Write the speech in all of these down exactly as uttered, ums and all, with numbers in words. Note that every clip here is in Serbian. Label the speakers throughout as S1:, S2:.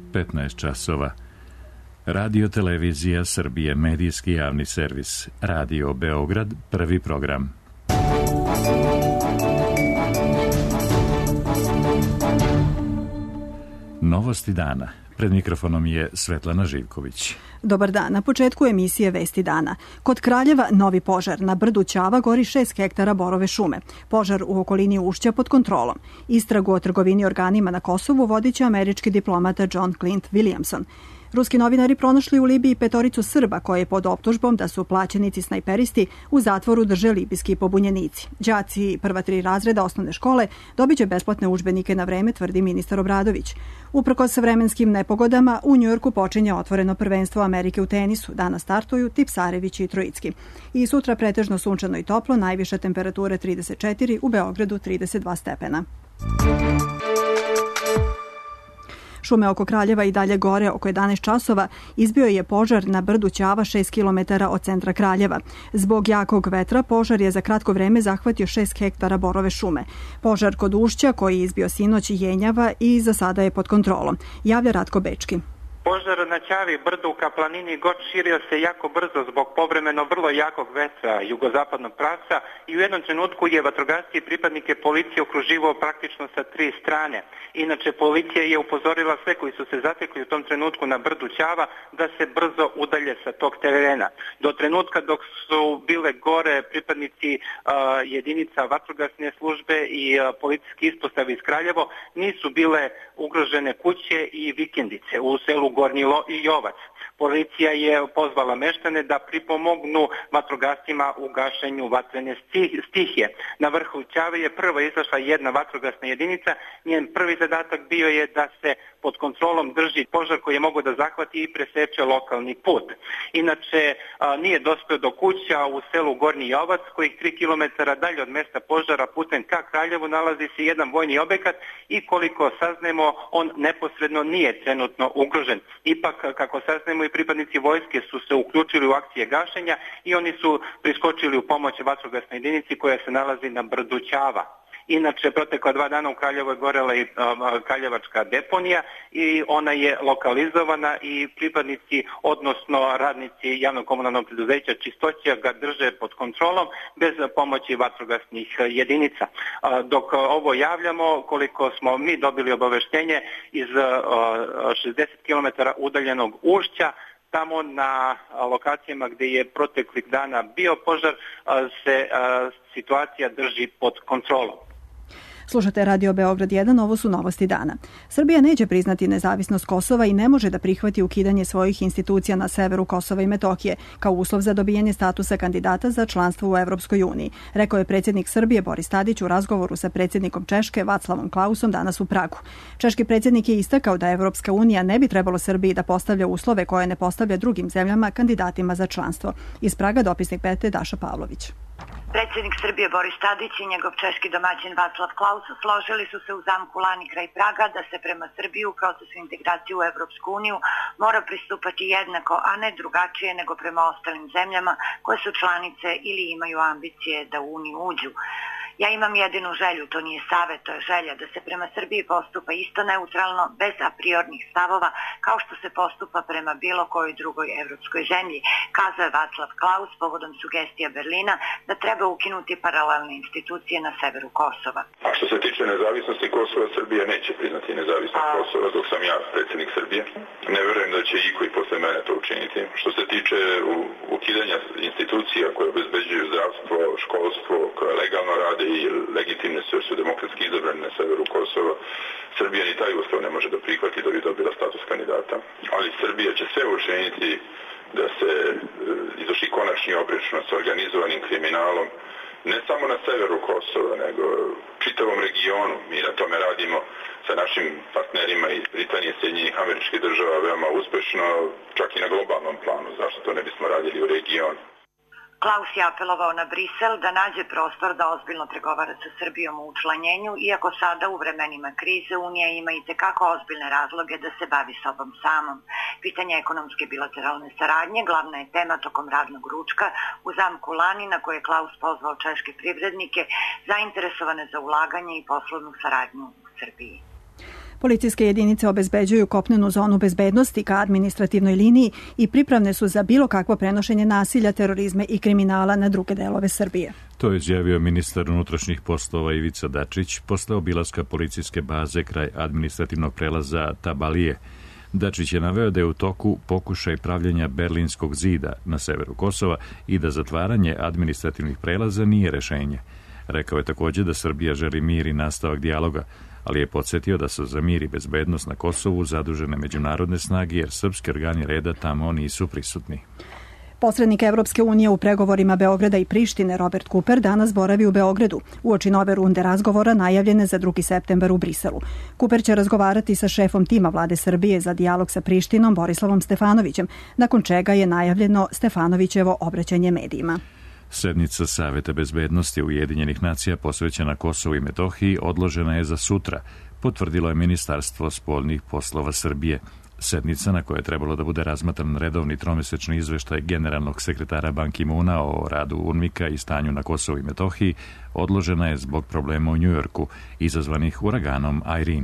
S1: petnaest časova. Radio Televizija Srbije, medijski javni servis. Radio Beograd, prvi program. Novosti dana. Pred mikrofonom je Svetlana Živković.
S2: Dobar dan. Na početku emisije Vesti dana. Kod Kraljeva novi požar. Na brdu Ćava gori šest hektara borove šume. Požar u okolini Ušća pod kontrolom. Istragu o trgovini organima na Kosovu vodit će američki diplomata John Clint Williamson. Ruski novinari pronašli u Libiji petoricu Srba koje je pod optužbom da su plaćenici snajperisti u zatvoru drže libijski pobunjenici. Đaci prva tri razreda osnovne škole dobit će besplatne udžbenike na vreme, tvrdi ministar Obradović. Uprkos vremenskim nepogodama, u Njujorku počinje otvoreno prvenstvo Amerike u tenisu. Danas startuju Tipsarević i Trojicki. I sutra pretežno sunčano i toplo, najviša temperature trideset četiri, u Beogradu trideset dva stepena. Šume oko Kraljeva i dalje gore. Oko jedanaest časova izbio je požar na brdu Ćava šest kilometara od centra Kraljeva. Zbog jakog vetra požar je za kratko vreme zahvatio šest hektara borove šume. Požar kod Ušća koji je izbio sinoć jenjava i za sada je pod kontrolom. Javlja Ratko Bečki.
S3: Požar na Ćavi brdu ka planini Goč širio se jako brzo zbog povremeno vrlo jakog vetra jugozapadnog pravca i u jednom trenutku je vatrogasci i pripadnike policije okruživao praktično sa tri strane. Inače, policija je upozorila sve koji su se zatekli u tom trenutku na brdu Ćava da se brzo udalje sa tog terena. Do trenutka dok su bile gore pripadnici uh, jedinica vatrogasne službe i uh, policijske ispostave iz Kraljevo nisu bile ugrožene kuće i vikendice u selu Gornji Jovac. Policija je pozvala meštane da pripomognu vatrogascima u gašenju vatrene stihije. Na vrhu Ćave je prvo izašla jedna vatrogasna jedinica. Njen prvi zadatak bio je da se pod kontrolom drži požar koji je mogao da zahvati i preseče lokalni put. Inače, nije dospeo do kuća u selu Gornji Jovac, kojih tri kilometra dalje od mesta požara putem ka Kraljevu nalazi se jedan vojni objekat i koliko saznemo, on neposredno nije trenutno ugrožen. Ipak, kako saznemo, i pripadnici vojske su se uključili u akcije gašenja i oni su priskočili u pomoć vatrogasnoj jedinici koja se nalazi na brdu Ćava. Inače, protekla dva dana u Kraljevu je gorela i um, Kraljevačka deponija i ona je lokalizovana i pripadnici, odnosno radnici javnog komunalnog preduzeća Čistoća ga drže pod kontrolom bez pomoći vatrogasnih jedinica. Uh, dok ovo javljamo, koliko smo mi dobili obaveštenje iz uh, šezdeset kilometara udaljenog Ušća, tamo na lokacijama gdje je proteklih dana bio požar se situacija drži pod kontrolom.
S2: Slušate Radio Beograd jedan, ovo su novosti dana. Srbija neće priznati nezavisnost Kosova i ne može da prihvati ukidanje svojih institucija na severu Kosova i Metohije kao uslov za dobijanje statusa kandidata za članstvo u Evropskoj uniji, rekao je predsjednik Srbije Boris Tadić u razgovoru sa predsjednikom Češke Vaclavom Klausom danas u Pragu. Češki predsjednik je istakao da Evropska unija ne bi trebalo Srbiji da postavlja uslove koje ne postavlja drugim zemljama kandidatima za članstvo. Iz Praga dopisnik Pete Daša Pavlović.
S4: Predsjednik Srbije Boris Tadić i njegov češki domaćin Vaclav Klaus složili su se u zamku Lani kraj Praga da se prema Srbiji u procesu integracije u Evropsku uniju mora pristupati jednako, a ne drugačije nego prema ostalim zemljama koje su članice ili imaju ambicije da u uniju uđu. Ja imam jedinu želju, to nije savjet, to je želja da se prema Srbiji postupa isto neutralno, bez a priornih stavova, kao što se postupa prema bilo kojoj drugoj evropskoj zemlji, kazao je Vaclav Klaus povodom sugestija Berlina da treba ukinuti paralelne institucije na severu Kosova.
S5: A što se tiče nezavisnosti Kosova, Srbija neće priznati nezavisnost a... Kosova dok sam ja predsjednik Srbije. Ne vjerujem da će iko i posle mene to učiniti. Što se tiče ukidanja institucija koje obezbeđuju zdravstvo, školstvo, koje legalno rade i legitimne su jer su demokratski izabrani na severu Kosova, Srbija ni taj uslov ne može da prihvati da bi dobila status kandidata. Ali Srbija će sve učiniti da se izvrši konačni obračun sa organizovanim kriminalom, ne samo na severu Kosova, nego čitavom regionu. Mi na tome radimo sa našim partnerima iz Britanije i Sjedinjenih Američkih Država veoma uspešno, čak i na globalnom planu. Zašto to ne bismo radili u regionu?
S4: Klaus je apelovao na Brisel da nađe prostor da ozbiljno pregovara sa Srbijom o učlanjenju, iako sada u vremenima krize Unija ima i tekako ozbiljne razloge da se bavi sobom samom. Pitanje ekonomske bilateralne saradnje glavna je tema tokom radnog ručka u zamku Lani, na koje je Klaus pozvao češke privrednike zainteresovane za ulaganje i poslovnu saradnju u Srbiji.
S2: Policijske jedinice obezbeđuju kopnenu zonu bezbednosti ka administrativnoj liniji i pripravne su za bilo kakvo prenošenje nasilja, terorizma i kriminala na druge delove Srbije.
S1: To je izjavio ministar unutrašnjih poslova Ivica Dačić posle obilaska policijske baze kraj administrativnog prelaza Tabalije. Dačić je naveo da je u toku pokušaj pravljenja Berlinskog zida na severu Kosova i da zatvaranje administrativnih prelaza nije rešenje. Rekao je takođe da Srbija želi mir i nastavak dijaloga, ali je podsjetio da su za mir i bezbednost na Kosovu zadužene međunarodne snage jer srpski organi reda tamo nisu prisutni.
S2: Posrednik Evropske unije u pregovorima Beograda i Prištine Robert Cooper danas boravi u Beogradu uoči nove runde razgovora najavljene za drugi septembar u Briselu. Cooper će razgovarati sa šefom tima vlade Srbije za dijalog sa Prištinom Borislavom Stefanovićem, nakon čega je najavljeno Stefanovićevo obraćanje medijima.
S1: Sednica Saveta bezbednosti Ujedinjenih nacija posvećena Kosovu i Metohiji odložena je za sutra, potvrdilo je Ministarstvo spoljnih poslova Srbije. Sednica na kojoj je trebalo da bude razmatran redovni tromesečni izveštaj generalnog sekretara Ban Ki-moona o radu UNMIK-a i stanju na Kosovu i Metohiji odložena je zbog problema u Njujorku, izazvanih uraganom Irene.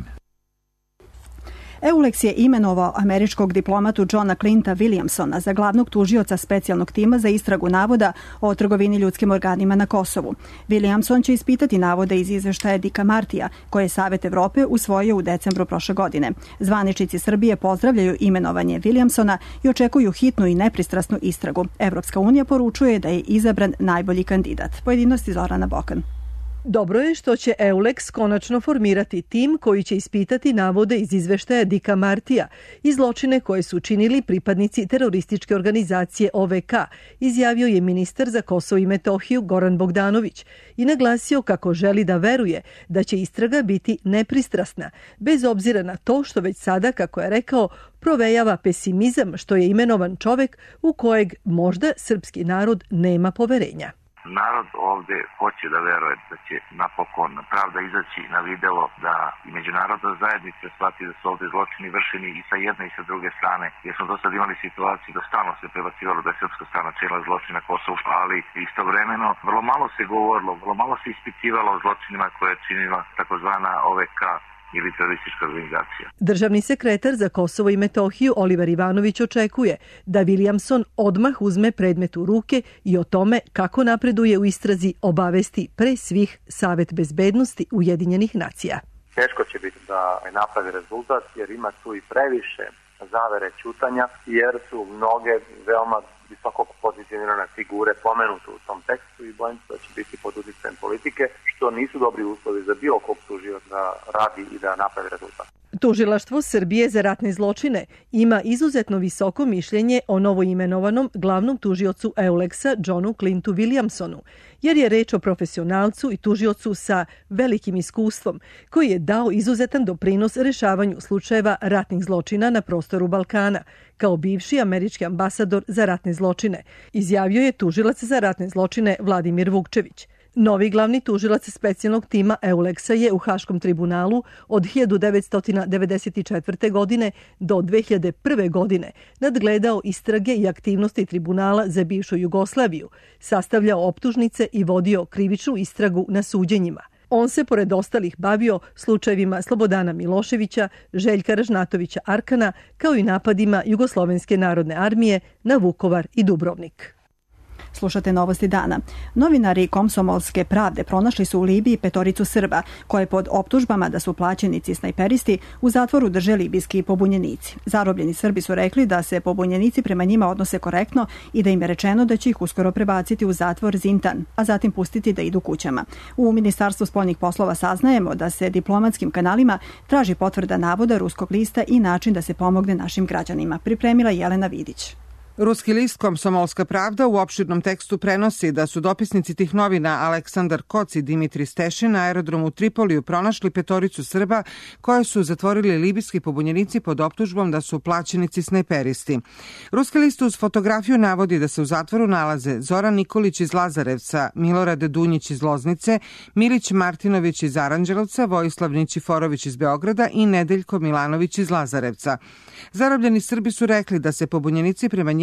S2: EULEX je imenovao američkog diplomatu Johna Clinta Williamsona za glavnog tužioca specijalnog tima za istragu navoda o trgovini ljudskim organima na Kosovu. Williamson će ispitati navode iz izveštaja Dicka Martija, koje je Savet Evrope usvojio u decembru prošle godine. Zvaničnici Srbije pozdravljaju imenovanje Williamsona i očekuju hitnu i nepristrasnu istragu. Evropska unija poručuje da je izabran najbolji kandidat. Pojedinosti Zorana Bokan.
S6: Dobro je što će EULEX konačno formirati tim koji će ispitati navode iz izveštaja Dicka Martija i zločine koje su činili pripadnici terorističke organizacije O V K, izjavio je ministar za Kosovo i Metohiju Goran Bogdanović i naglasio kako želi da veruje da će istraga biti nepristrasna, bez obzira na to što već sada, kako je rekao, provejava pesimizam što je imenovan čovek u kojeg možda srpski narod nema poverenja.
S7: Narod ovde hoće da veruje da će napokon pravda izaći na videlo, da i međunarodna zajednica shvati da su ovde zločini vršeni i sa jedne i sa druge strane, jer smo do sad imali situaciju da stalno se prebacivalo da je srpska strana činila zločine na Kosovu, ali istovremeno vrlo malo se govorilo, vrlo malo se ispitivalo o zločinima koje je činila takozvana O V K ili teroristička organizacija.
S6: Državni sekretar za Kosovo i Metohiju Oliver Ivanović očekuje da Williamson odmah uzme predmet u ruke i o tome kako napreduje u istrazi obavesti pre svih Savet bezbednosti Ujedinjenih nacija.
S8: Teško će biti da napravi rezultat jer ima tu i previše zavere ćutanja jer su mnoge veoma visoko pozicionirane figure pomenute u tom tekstu i bojim se da će biti pod uticajem politike, što nisu dobri uslovi za bilo kog tužioca da radi i da napravi rezultat.
S6: Tužilaštvo Srbije za ratne zločine ima izuzetno visoko mišljenje o novoimenovanom glavnom tužiocu EULEX-a Johnu Clintu Williamsonu, jer je reč o profesionalcu i tužiocu sa velikim iskustvom, koji je dao izuzetan doprinos rešavanju slučajeva ratnih zločina na prostoru Balkana, kao bivši američki ambasador za ratne zločine, izjavio je tužilac za ratne zločine Vladimir Vukčević. Novi glavni tužilac specijalnog tima EULEX-a je u Haškom tribunalu od hiljadu devetsto devedeset četvrte. godine do dve hiljade prve. godine nadgledao istrage i aktivnosti tribunala za bivšu Jugoslaviju, sastavljao optužnice i vodio krivičnu istragu na suđenjima. On se, pored ostalih, bavio slučajevima Slobodana Miloševića, Željka Ražnatovića Arkana, kao i napadima Jugoslovenske narodne armije na Vukovar i Dubrovnik.
S2: Slušate Novosti dana. Novinari Komsomolske pravde pronašli su u Libiji petoricu Srba, koje pod optužbama da su plaćenici snajperisti u zatvoru drže libijski pobunjenici. Zarobljeni Srbi su rekli da se pobunjenici prema njima odnose korektno i da im je rečeno da će ih uskoro prebaciti u zatvor Zintan, a zatim pustiti da idu kućama. U Ministarstvu spoljnih poslova saznajemo da se diplomatskim kanalima traži potvrda navoda ruskog lista i način da se pomogne našim građanima. Pripremila Jelena Vidić.
S9: Ruski list Komsomolska pravda u opširnom tekstu prenosi da su dopisnici tih novina Aleksandar Koc i Dimitri Stešin na aerodromu u Tripoliju pronašli petoricu Srba koje su zatvorili libijski pobunjenici pod optužbom da su plaćenici snajperisti. Ruski list uz fotografiju navodi da se u zatvoru nalaze Zoran Nikolić iz Lazarevca, Milorad Dunjić iz Loznice, Milić Martinović iz Aranđelovca, Vojislav Nićiforović iz Beograda i Nedeljko Milanović iz Lazarevca. Zarobljeni Srbi su rekli da se pobunjenici prema njima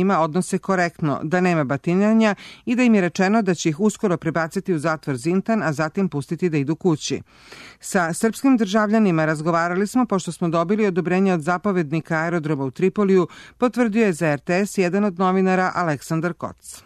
S9: njima odnose korektno, da nema batinjanja i da im je rečeno da će ih uskoro prebaciti u zatvor Zintan, a zatim pustiti da idu kući. Sa srpskim državljanima razgovarali smo pošto smo dobili odobrenje od zapovednika aerodroma u Tripoliju, potvrdio je za er te es jedan od novinara Aleksandar Koc.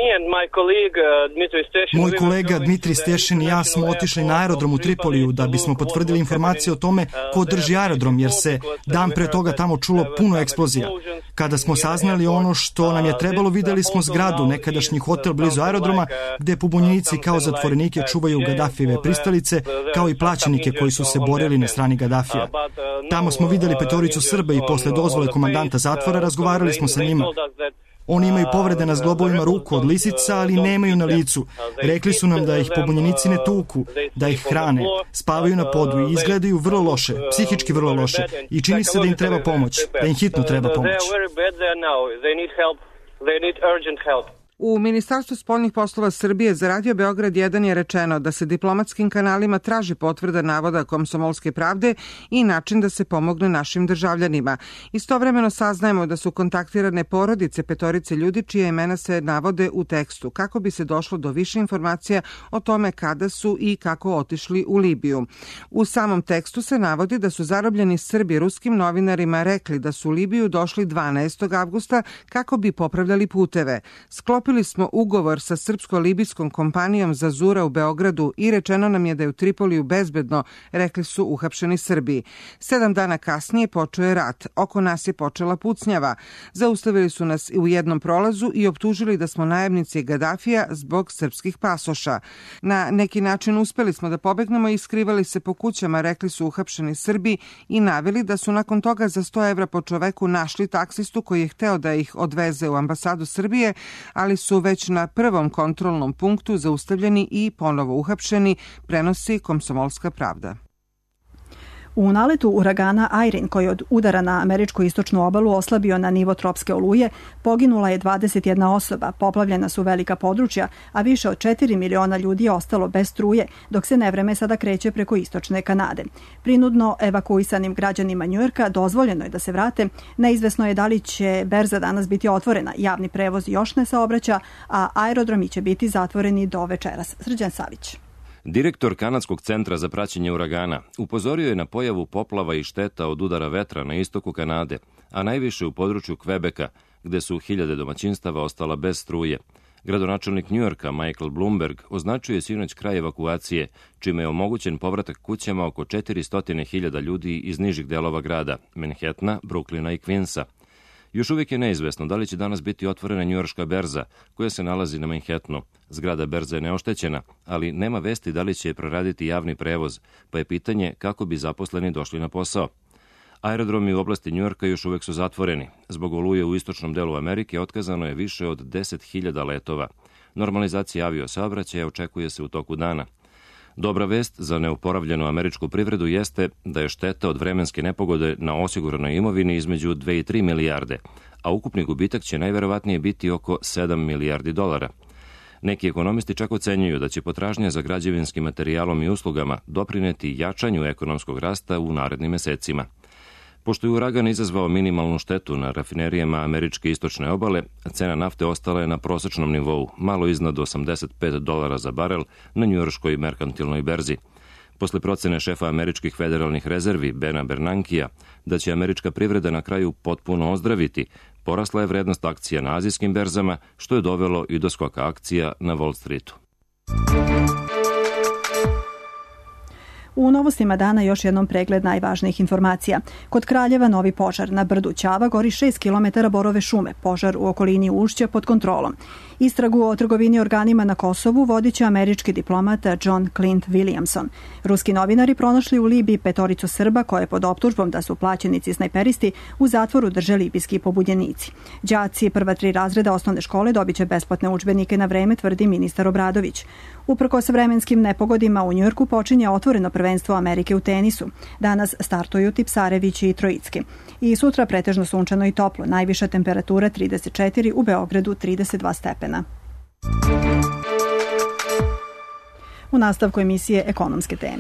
S10: Moj kolega Dmitri Stešin i ja smo otišli na aerodrom u Tripoliju da bismo potvrdili informacije o tome ko drži aerodrom, jer se dan pre toga tamo čulo puno eksplozija. Kada smo saznali ono što nam je trebalo, videli smo zgradu, nekadašnji hotel blizu aerodroma, gde pobunjenici kao zatvorenike čuvaju Gadafijeve pristalice, kao i plaćenike koji su se borili na strani Gadafija. Tamo smo videli petoricu Srba i posle dozvole komandanta zatvora razgovarali smo sa njima. Oni imaju povrede na zglobovima ruku od lisica, ali nemaju na licu. Rekli su nam da ih pobunjenici ne tuku, da ih hrane, spavaju na podu i izgledaju vrlo loše, psihički vrlo loše i čini se da im treba pomoć, da im hitno treba pomoć.
S9: U Ministarstvu spoljnih poslova Srbije za Radio Beograd jedan je rečeno da se diplomatskim kanalima traži potvrda navoda Komsomolske pravde i način da se pomogne našim državljanima. Istovremeno saznajemo da su kontaktirane porodice petorice ljudi čije imena se navode u tekstu, kako bi se došlo do više informacija o tome kada su i kako otišli u Libiju. U samom tekstu se navodi da su zarobljeni Srbi ruskim novinarima rekli da su u Libiju došli dvanaestog avgusta kako bi popravljali puteve. Sklopili smo ugovor sa srpsko-libijskom kompanijom Zazura u Beogradu i rečeno nam je da je u Tripoliju bezbedno, rekli su uhapšeni Srbi. Sedam dana kasnije počeo je rat. Oko nas je počela pucnjava. Zaustavili su nas u jednom prolazu i optužili da smo najemnici Gadafija zbog srpskih pasoša. Na neki način uspeli smo da pobegnemo i skrivali se po kućama, rekli su uhapšeni Srbi i naveli da su nakon toga za sto evra po čoveku našli taksistu koji je hteo da ih odveze u ambasadu Srbije, ali su već na prvom kontrolnom punktu zaustavljeni i ponovo uhapšeni, prenosi Komsomolska pravda.
S2: U naletu uragana Irene, koji od udara na američku istočnu obalu oslabio na nivo tropske oluje, poginula je dvadeset jedna osoba, poplavljena su velika područja, a više od četiri miliona ljudi je ostalo bez struje, dok se nevreme sada kreće preko istočne Kanade. Prinudno evakuisanim građanima Njujorka dozvoljeno je da se vrate. Neizvesno je da li će berza danas biti otvorena, javni prevoz još ne saobraća, a aerodromi će biti zatvoreni do večeras. Srđan Savić.
S11: Direktor Kanadskog centra za praćenje uragana upozorio je na pojavu poplava i šteta od udara vetra na istoku Kanade, a najviše u području Kvebeka, gde su hiljade domaćinstava ostala bez struje. Gradonačelnik Njujorka Michael Bloomberg označuje sinoć kraj evakuacije, čime je omogućen povratak kućama oko četiristo hiljada ljudi iz nižih delova grada, Manhattana, Brooklyna i Queensa. Još uvijek je neizvesno da li će danas biti otvorena njujorška berza, koja se nalazi na Manhattanu. Zgrada berze je neoštećena, ali nema vesti da li će je proraditi javni prevoz, pa je pitanje kako bi zaposleni došli na posao. Aerodromi u oblasti Njujorka još uvijek su zatvoreni. Zbog oluje u istočnom delu Amerike otkazano je više od deset hiljada letova. Normalizacija aviosaobraćaja očekuje se u toku dana. Dobra vest za neuporavljenu američku privredu jeste da je šteta od vremenske nepogode na osiguranoj imovini između dve i tri milijarde, a ukupni gubitak će najverovatnije biti oko sedam milijardi dolara. Neki ekonomisti čak ocenjuju da će potražnja za građevinskim materijalom i uslugama doprineti jačanju ekonomskog rasta u narednim mesecima. Pošto je uragan izazvao minimalnu štetu na rafinerijama američke istočne obale, cena nafte ostala je na prosečnom nivou, malo iznad osamdeset pet dolara za barel na njujorškoj merkantilnoj berzi. Posle procene šefa američkih federalnih rezervi Bena Bernankija da će američka privreda na kraju potpuno ozdraviti, porasla je vrednost akcija na azijskim berzama, što je dovelo i do skoka akcija na Wall Streetu.
S2: U novostima dana još jednom pregled najvažnijih informacija. Kod Kraljeva novi požar. Na brdu Ćava gori šest kilometara borove šume. Požar u okolini Ušća pod kontrolom. Istragu o trgovini organima na Kosovu vodit će američki diplomata John Clint Williamson. Ruski novinari pronašli u Libiji petoricu Srba koje pod optužbom da su plaćenici snajperisti u zatvoru drže libijski pobunjenici. Đaci prva tri razreda osnovne škole dobit će besplatne udžbenike na vreme, tvrdi ministar Obradović. Uprkos vremenskim nepogodima u Njujorku počinje otvoreno prvenstvo Amerike u tenisu. Danas startuju Tipsarević i Trojicki. I sutra pretežno sunčano i toplo. Najviša temperatura trideset četiri, u Beogradu trideset dva stepena. U nastavku emisije ekonomske teme.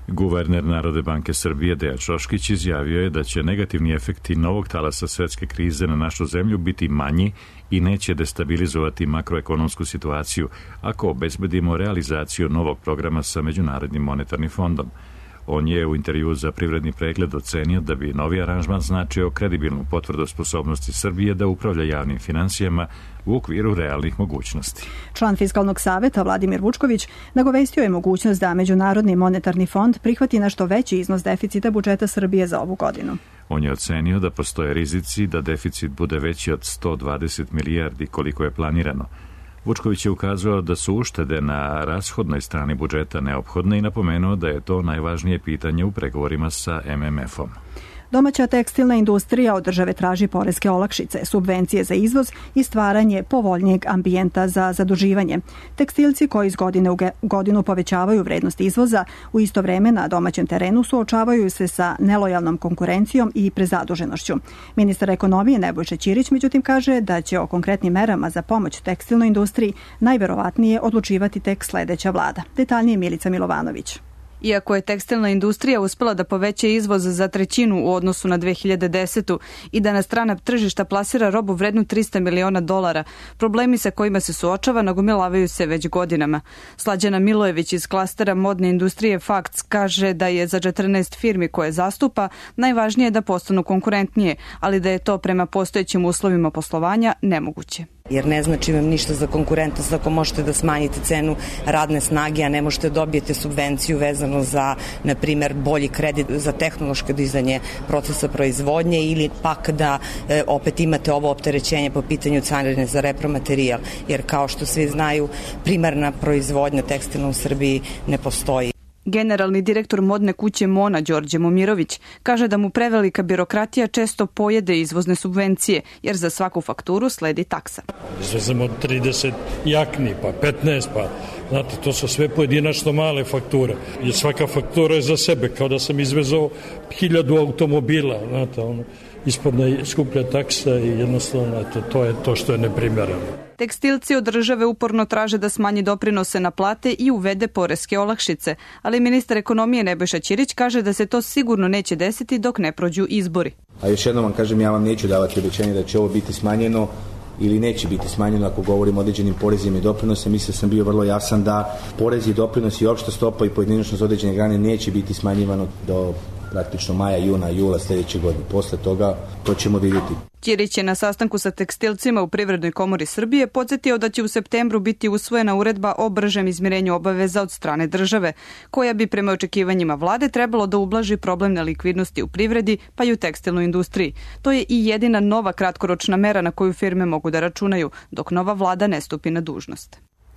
S1: Guverner Narodne banke Srbije Dejan Šoškić izjavio je da će negativni efekti novog talasa svetske krize na našu zemlju biti manji i neće destabilizovati makroekonomsku situaciju ako obezbedimo realizaciju novog programa sa Međunarodnim monetarnim fondom. On je u intervju za Privredni pregled ocenio da bi novi aranžman značio kredibilnu potvrdu sposobnosti Srbije da upravlja javnim finansijama u okviru realnih mogućnosti.
S2: Član Fiskalnog saveta Vladimir Vučković nagovestio je mogućnost da Međunarodni monetarni fond prihvati nešto veći iznos deficita budžeta Srbije za ovu godinu.
S1: On je ocenio da postoje rizici da deficit bude veći od sto dvadeset milijardi koliko je planirano. Vučković je ukazao da su uštede na rashodnoj strani budžeta neophodne i napomenuo da je to najvažnije pitanje u pregovorima sa M M F-om.
S2: Domaća tekstilna industrija od države traži poreske olakšice, subvencije za izvoz i stvaranje povoljnijeg ambijenta za zaduživanje. Tekstilci koji iz godine u godinu povećavaju vrednost izvoza, u isto vreme na domaćem terenu suočavaju se sa nelojalnom konkurencijom i prezaduženošću. Ministar ekonomije Nebojša Ćirić međutim kaže da će o konkretnim merama za pomoć tekstilnoj industriji najverovatnije odlučivati tek sledeća vlada. Detaljnije Milica Milovanović.
S12: Iako je tekstilna industrija uspela da poveća izvoz za trećinu u odnosu na dve hiljade desetu. i da na strana tržišta plasira robu vrednu trista miliona dolara, problemi sa kojima se suočava nagomilavaju se već godinama. Slađana Milojević iz klastera modne industrije Fakts kaže da je za četrnaest firmi koje zastupa najvažnije da postanu konkurentnije, ali da je to prema postojećim uslovima poslovanja nemoguće.
S13: Jer ne znači vam ništa za konkurentnost ako možete da smanjite cenu radne snage, a ne možete da dobijete subvenciju vezano za, na primer, bolji kredit za tehnološko dizanje procesa proizvodnje ili pak da e, opet imate ovo opterećenje po pitanju carine za repromaterijal, jer kao što svi znaju, primarna proizvodnja tekstilna u Srbiji ne postoji.
S12: Generalni direktor modne kuće Mona, Đorđe Momirović, kaže da mu prevelika birokratija često pojede izvozne subvencije, jer za svaku fakturu sledi taksa.
S14: Izvezemo trideset jakni, pa petnaest, pa znate, to su sve pojedinačno male fakture. I svaka faktura je za sebe, kao da sam izvezao hiljadu automobila, znate, ono, ispadne skuplja taksa i jednostavno, eto, to je to što je neprimereno.
S12: Tekstilci od države uporno traže da smanji doprinose na plate i uvede poreske olakšice, ali ministar ekonomije Nebojša Ćirić kaže da se to sigurno neće desiti dok ne prođu izbori.
S15: A još jednom vam kažem, ja vam neću davati obećanje da će ovo biti smanjeno ili neće biti smanjeno ako govorimo o određenim porezima i doprinose. Mislim sam bio vrlo jasan da porezi i doprinosi i opšta stopa i pojedinačno za određene grane neće biti smanjivano do praktično maja, juna, jula sljedeće godine. Posle toga to ćemo vidjeti.
S12: Ćirić je na sastanku sa tekstilcima u Privrednoj komori Srbije podsjetio da će u septembru biti usvojena uredba o bržem izmirenju obaveza od strane države, koja bi prema očekivanjima vlade trebalo da ublaži problem nelikvidnosti u privredi pa i u tekstilnoj industriji. To je i jedina nova kratkoročna mera na koju firme mogu da računaju, dok nova vlada ne stupi na dužnost.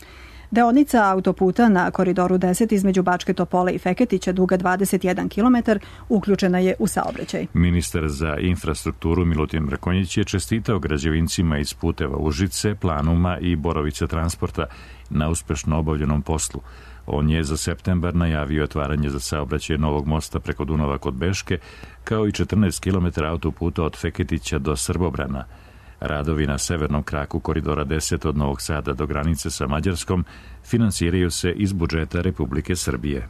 S2: Deonica autoputa na Koridoru deset između Bačke Topole i Feketića, duga dvadeset jedan kilometar, uključena je u saobraćaj.
S1: Ministar za infrastrukturu Milutin Mrkonjić je čestitao građevincima iz puteva Užice, Planuma i Borovica transporta na uspešno obavljenom poslu. On je za septembar najavio otvaranje za saobraćaj novog mosta preko Dunava kod Beške, kao i četrnaest kilometara autoputa od Feketića do Srbobrana. Radovi na severnom kraku Koridora deset od Novog Sada do granice sa Mađarskom finansiraju se iz budžeta Republike Srbije.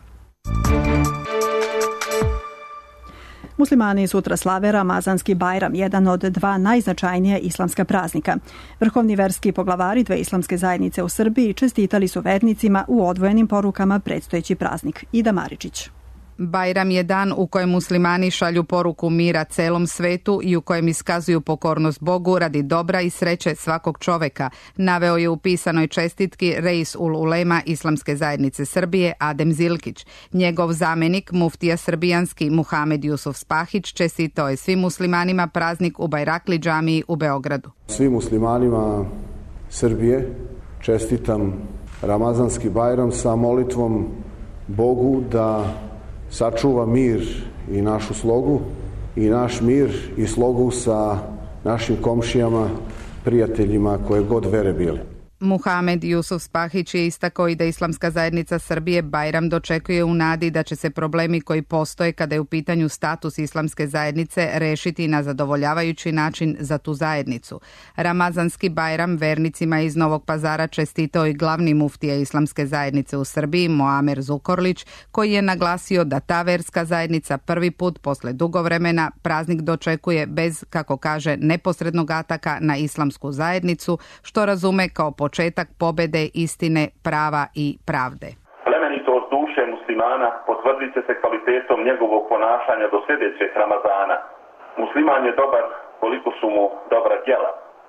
S2: Muslimani sutra slave Ramazanski Bajram, jedan od dva najznačajnija islamska praznika. Vrhovni verski poglavari dve islamske zajednice u Srbiji čestitali su vernicima u odvojenim porukama predstojeći praznik. Ida Maričić.
S16: Bajram je dan u kojem muslimani šalju poruku mira celom svetu i u kojem iskazuju pokornost Bogu radi dobra i sreće svakog čoveka, naveo je u pisanoj čestitki Reis ul Ulema Islamske zajednice Srbije Adem Zilkić. Njegov zamenik, muftija srbijanski Muhamed Jusuf Spahić, čestitao je svim muslimanima praznik u Bajrakli džamiji u Beogradu.
S17: Svim muslimanima Srbije čestitam Ramazanski Bajram sa molitvom Bogu da sačuva mir i našu slogu i naš mir i slogu sa našim komšijama, prijateljima koje god vere bili.
S16: Muhamed Jusuf Spahić je istakao i da Islamska zajednica Srbije Bajram dočekuje u nadi da će se problemi koji postoje kada je u pitanju status Islamske zajednice rešiti na zadovoljavajući način za tu zajednicu. Ramazanski Bajram vernicima iz Novog Pazara čestitao i glavni muftija Islamske zajednice u Srbiji Moamer Zukorlić, koji je naglasio da ta verska zajednica prvi put posle dugo vremena praznik dočekuje bez, kako kaže, neposrednog ataka na Islamsku zajednicu, što razume kao početak pobede istine, prava i pravde.
S18: Plemenitost duše muslimana potvrdit će se kvalitetom njegovog ponašanja do sljedećeg Ramazana. Musliman je dobar koliko su mu dobra djela.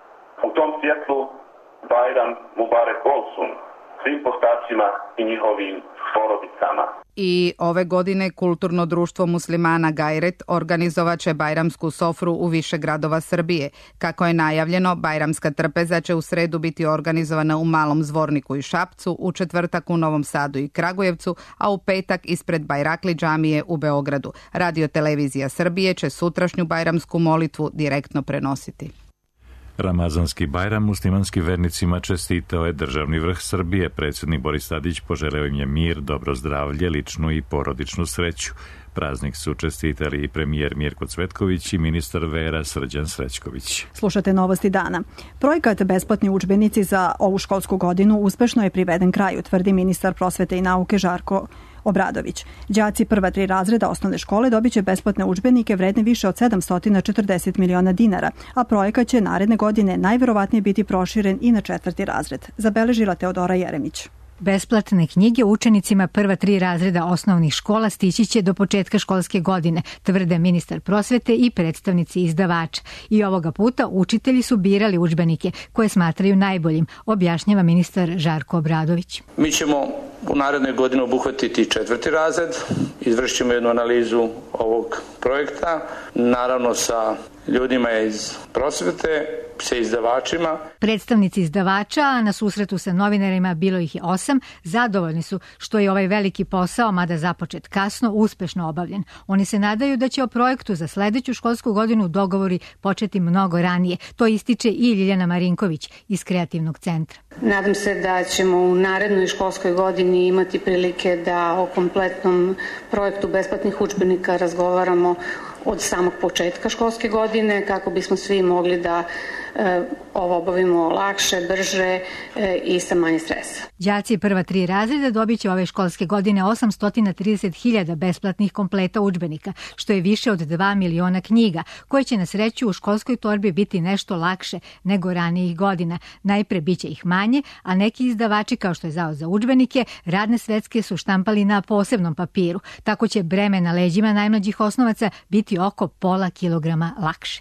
S18: U tom svjetlu Bajram Mubarek olsun svim postacima i njihovim porodicama.
S16: I ove godine Kulturno društvo muslimana Gajret organizovat će Bajramsku sofru u više gradova Srbije. Kako je najavljeno, Bajramska trpeza će u sredu biti organizovana u Malom Zvorniku i Šapcu, u četvrtak u Novom Sadu i Kragujevcu, a u petak ispred Bajrakli džamije u Beogradu. Radio televizija Srbije će sutrašnju Bajramsku molitvu direktno prenositi.
S1: Ramazanski Bajram muslimanskim vernicima čestitao je državni vrh Srbije. Predsjednik Boris Tadić poželeo im je mir, dobro zdravlje, ličnu i porodičnu sreću. Praznik su čestitali i premijer Mirko Cvetković i ministar vera Srđan Srećković.
S2: Slušate novosti dana. Projekat besplatni udžbenici za ovu školsku godinu uspešno je priveden kraju, tvrdi ministar prosvete i nauke Žarko Obradović. Đaci prva tri razreda osnovne škole dobiće besplatne udžbenike vredne više od sedamsto četrdeset miliona dinara, a projekat će naredne godine najverovatnije biti proširen i na četvrti razred. Zabeležila Teodora Jeremić.
S19: Besplatne knjige učenicima prva tri razreda osnovnih škola stići će do početka školske godine, tvrde ministar prosvete i predstavnici izdavača. I ovoga puta učitelji su birali udžbenike koje smatraju najboljim, objašnjava ministar Žarko Obradović.
S20: Mi ćemo u narednoj godini obuhvatiti četvrti razred, izvršit ćemo jednu analizu ovog projekta, naravno sa ljudima iz prosvete, sa izdavačima.
S19: Predstavnici izdavača, a na susretu sa novinarima bilo ih je osam, zadovoljni su što je ovaj veliki posao, mada započet kasno, uspešno obavljen. Oni se nadaju da će o projektu za sledeću školsku godinu dogovori početi mnogo ranije. To ističe i Ljiljana Marinković iz Kreativnog centra.
S21: Nadam se da ćemo u narednoj školskoj godini imati prilike da o kompletnom projektu besplatnih udžbenika razgovaramo od samog početka školske godine, kako bismo svi mogli da e, ovo obavimo lakše, brže e, i sa manje stresa.
S19: Đaci prva tri razreda dobit će ove školske godine osamsto trideset hiljada besplatnih kompleta udžbenika, što je više od dva miliona knjiga, koje će na sreću u školskoj torbi biti nešto lakše nego ranijih godina. Najpre biće ih manje, a neki izdavači, kao što je Zavod za udžbenike, radne svetske su štampali na posebnom papiru. Tako će breme na leđima najmlađih osnovaca biti oko pola kilograma lakše.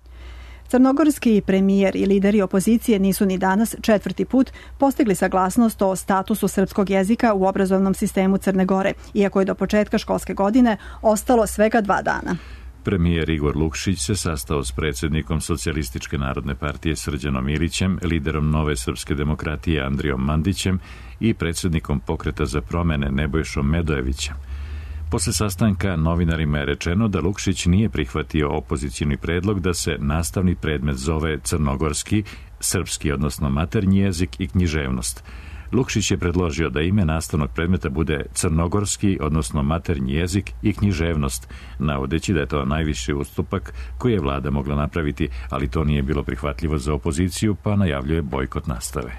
S2: Crnogorski premijer i lideri opozicije nisu ni danas četvrti put postigli saglasnost o statusu srpskog jezika u obrazovnom sistemu Crne Gore, iako je do početka školske godine ostalo svega dva dana.
S1: Premijer Igor Lukšić se sastao s predsjednikom Socijalističke narodne partije Srđanom Ilićem, liderom Nove srpske demokratije Andrijom Mandićem i predsjednikom Pokreta za promene Nebojšom Medojevićem. Posle sastanka novinarima je rečeno da Lukšić nije prihvatio opozicijni predlog da se nastavni predmet zove crnogorski, srpski, odnosno maternji jezik i književnost. Lukšić je predložio da ime nastavnog predmeta bude crnogorski, odnosno maternji jezik i književnost, navodeći da je to najviši ustupak koji je vlada mogla napraviti, ali to nije bilo prihvatljivo za opoziciju, pa najavljuje bojkot nastave.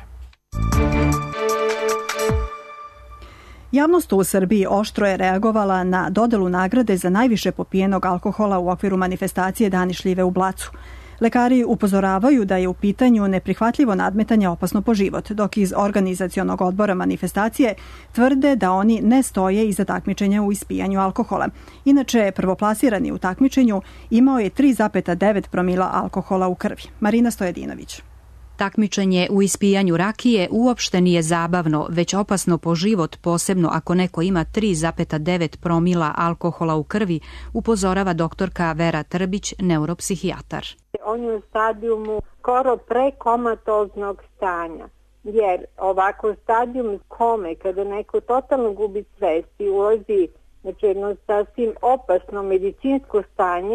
S2: Javnost u Srbiji oštro je reagovala na dodelu nagrade za najviše popijenog alkohola u okviru manifestacije Dani šljive u Blacu. Lekari upozoravaju da je u pitanju neprihvatljivo nadmetanje opasno po život, dok iz organizacionog odbora manifestacije tvrde da oni ne stoje iza takmičenja u ispijanju alkohola. Inače, prvoplasirani u takmičenju imao je tri zarez devet promila alkohola u krvi. Marina Stojedinović.
S22: Takmičenje u ispijanju rakije uopšte nije zabavno, već opasno po život, posebno ako neko ima tri zarez devet promila alkohola u krvi, upozorava doktorka Vera Trbić, neuropsihijatar.
S23: On je u stadijumu skoro prekomatoznog stanja, jer ovako stadijum kome, kada neko totalno gubi svest i ulazi, znači jedno sasvim opasno medicinsko stanje,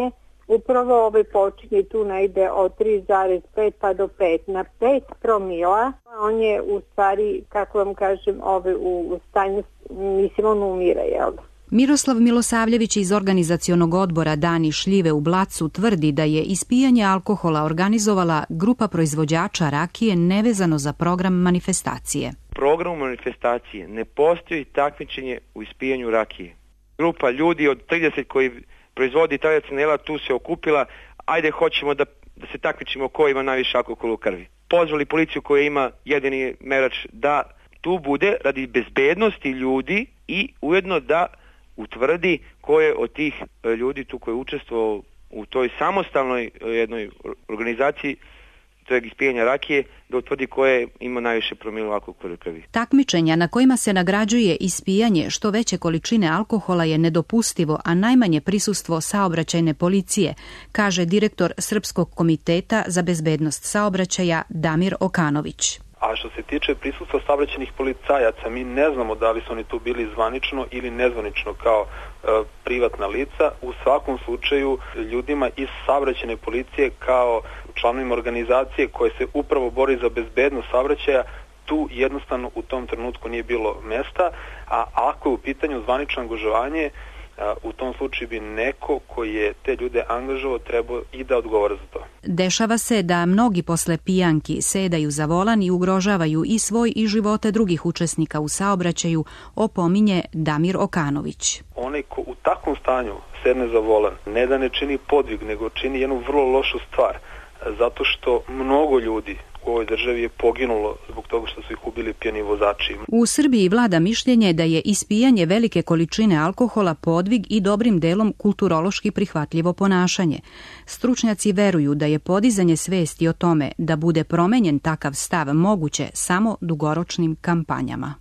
S23: Upravo ovaj počinje tu negde od tri zarez pet pa do pet. Na pet promila on je u stvari, kako vam kažem, ovaj, u stanju, mislim, on umire, jel?
S22: Miroslav Milosavljević iz organizacionog odbora Dani šljive u Blacu tvrdi da je ispijanje alkohola organizovala grupa proizvođača rakije nevezano za program manifestacije.
S3: Programu manifestacije ne postoji takmičenje u ispijanju rakije. Grupa ljudi od trideset koji proizvodi tradicionela tu se okupila, ajde hoćemo da, da se takmičimo ko ima najviše alkohola u krvi. Pozvali policiju koja ima jedini merač da tu bude radi bezbednosti ljudi i ujedno da utvrdi ko je od tih ljudi tu koji je učestvovao u toj samostalnoj jednoj organizaciji tog ispijanja rakije, da utvrdi ko je ima najviše promila alkohola u krvi.
S22: Takmičenja na kojima se nagrađuje ispijanje što veće količine alkohola je nedopustivo, a najmanje prisustvo saobraćajne policije, kaže direktor Srpskog komiteta za bezbednost saobraćaja Damir Okanović.
S4: A što se tiče prisustva saobraćajnih policajaca, mi ne znamo da li su oni tu bili zvanično ili nezvanično kao e, privatna lica. U svakom slučaju ljudima iz saobraćajne policije kao članovima organizacije koje se upravo bori za bezbednost saobraćaja, tu jednostavno u tom trenutku nije bilo mesta, a ako je u pitanju zvanično angažovanje, u tom slučaju bi neko koji je te ljude angažovao trebao i da odgovara za to.
S22: Dešava se da mnogi posle pijanki sedaju za volan i ugrožavaju i svoj i živote drugih učesnika u saobraćaju, opominje Damir Okanović.
S4: Onaj ko u takvom stanju sedne za volan, ne da ne čini podvig, nego čini jednu vrlo lošu stvar, zato što mnogo ljudi u ovoj državi je poginulo zbog toga što su ih ubili pijani vozači.
S22: U Srbiji vlada mišljenje da je ispijanje velike količine alkohola podvig i dobrim delom kulturološki prihvatljivo ponašanje. Stručnjaci veruju da je podizanje svesti o tome da bude promenjen takav stav moguće samo dugoročnim kampanjama.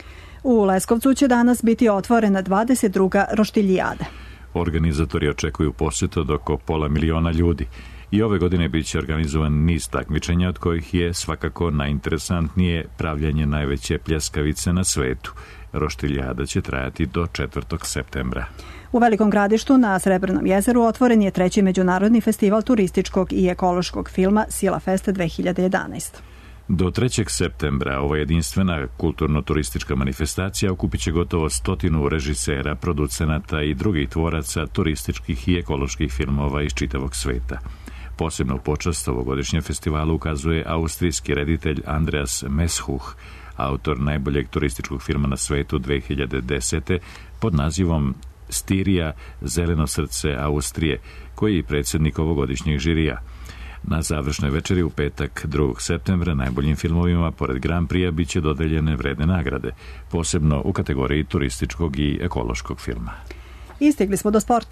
S2: U Leskovcu će danas biti otvorena dvadeset druga roštiljijada.
S1: Organizatori očekuju posjet od oko pola miliona ljudi. I ove godine bit će organizovan niz takmičenja, od kojih je svakako najinteresantnije pravljanje najveće pljeskavice na svetu. Roštiljada će trajati do četvrtog septembra.
S2: U Velikom Gradištu na Srebrnom jezeru otvoren je treći međunarodni festival turističkog i ekološkog filma Sila Fest dve hiljade jedanaeste.
S1: Do trećeg septembra ova jedinstvena kulturno-turistička manifestacija okupit će gotovo stotinu režisera, producenata i drugih tvoraca turističkih i ekoloških filmova iz čitavog sveta. Posebno počast ovogodišnjem festivalu ukazuje austrijski reditelj Andreas Meshuch, autor najboljeg turističkog filma na svetu dve hiljade desete pod nazivom Stirija, zeleno srce Austrije, koji je predsjednik ovogodišnjeg žirija. Na završnoj večeri u petak drugog septembra najboljim filmovima pored Grand Prix bit će dodeljene vredne nagrade, posebno u kategoriji turističkog i ekološkog filma.
S2: I stigli smo do sporta.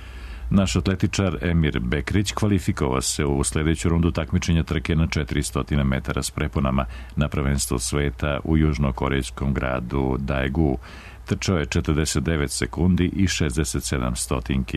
S1: Naš atletičar Emir Bekrić kvalifikovao se u sljedeću rundu takmičenja trke na četiristo metara s preponama na prvenstvo sveta u južnokorejskom gradu Daegu. Trčao je četrdeset devet sekundi i šezdeset sedam stotinki.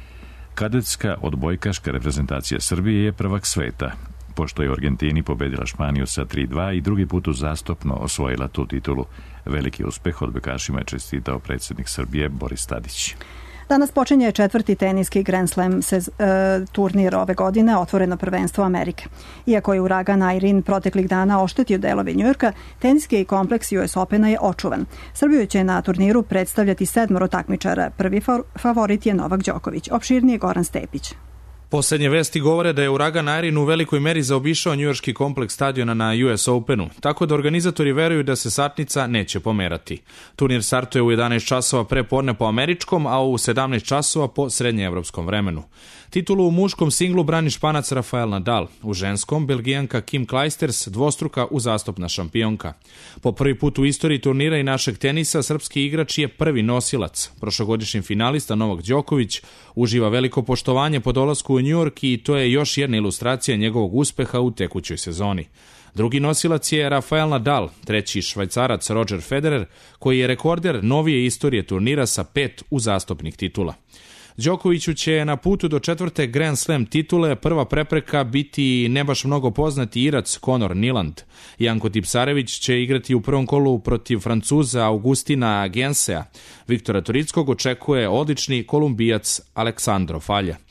S1: Kadetska odbojkaška reprezentacija Srbije je prvak sveta, pošto je u Argentini pobedila Španiju sa tri dva i drugi put uzastopno osvojila tu titulu. Veliki uspeh odbojkašima je čestitao predsjednik Srbije Boris Tadić.
S2: Danas počinje četvrti teniski Grand Slam sez, e, turnir ove godine, otvoreno prvenstvo Amerike. Iako je uragan Irene proteklih dana oštetio delove Njujorka, teniski kompleks U S Opena je očuvan. Srbiju će na turniru predstavljati sedmoro takmičara. Prvi favorit je Novak Đoković. Opširnije Goran Stepić.
S5: Poslednje vesti govore da je uragan Irene u velikoj meri zaobišao njujorški kompleks stadiona na U S Openu, tako da organizatori veruju da se satnica neće pomerati. Turnir startuje u jedanaest časova pre podne po američkom, a u sedamnaest časova po srednjeevropskom vremenu. Titulu u muškom singlu brani Španac Rafael Nadal, u ženskom Belgijanka Kim Clijsters, dvostruka uzastopna šampionka. Po prvi put u istoriji turnira i našeg tenisa srpski igrač je prvi nosilac. Prošlogodišnji finalista Novak Đoković uživa veliko poštovanje po dolasku u New York i to je još jedna ilustracija njegovog uspeha u tekućoj sezoni. Drugi nosilac je Rafael Nadal, treći Švajcarac Roger Federer, koji je rekorder novije istorije turnira sa pet uzastopnih titula. Đokoviću će na putu do četvrte Grand Slam titule prva prepreka biti ne baš mnogo poznati Irac Conor Niland. Janko Tipsarević će igrati u prvom kolu protiv Francuza Augustina Gensea. Viktora Torickog očekuje odlični Kolumbijac Aleksandro Falja.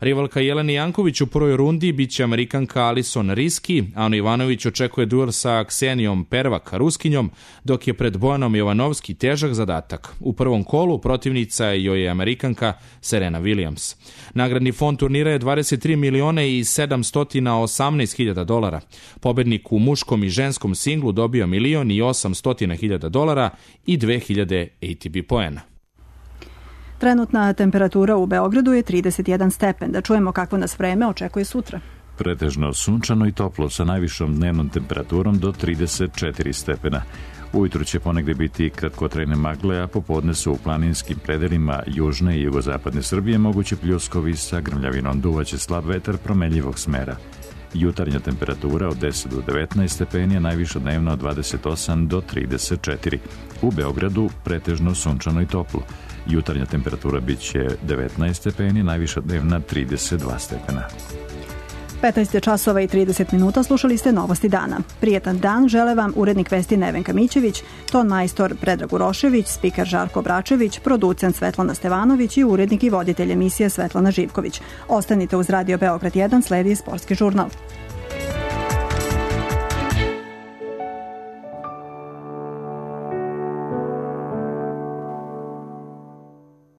S5: Rivalka Jeleni Janković u prvoj rundi biće Amerikanka Alison Riski, a Ana Ivanović očekuje duel sa Ksenijom Pervak Ruskinjom, dok je pred Bojanom Jovanovski težak zadatak. U prvom kolu protivnica joj je Amerikanka Serena Williams. Nagradni fond turnira je dvadeset tri miliona i sedamsto osamnaest hiljada dolara. Pobednik u muškom i ženskom singlu dobio milion i osamsto hiljada dolara i dve hiljade A T P poena.
S2: Trenutna temperatura u Beogradu je trideset jedan stepen. Da čujemo kakvo nas vreme očekuje sutra.
S1: Pretežno sunčano i toplo sa najvišom dnevnom temperaturom do trideset četiri stepena. Ujutru će ponegde biti kratkotrajne magle, a popodne su u planinskim predelima južne i jugozapadne Srbije moguće pljuskovi sa grmljavinom. Duvaće slab vetar promenljivog smera. Jutarnja temperatura od deset do devetnaest stepeni, a najviša dnevna od dvadeset osam do trideset četiri. U Beogradu pretežno sunčano i toplo. Jutarnja temperatura biće devetnaest stepeni, najviša dnevna trideset dva stepena.
S2: petnaest časova i trideset minuta, slušali ste Novosti dana. Prijetan dan žele vam urednik vesti Nevenka Mićević, ton majstor Predrag Urošević, spiker Žarko Bračević, producent Svetlana Stevanović i urednik i voditelj emisije Svetlana Živković. Ostanite uz Radio Beograd jedan, sledi sportski žurnal.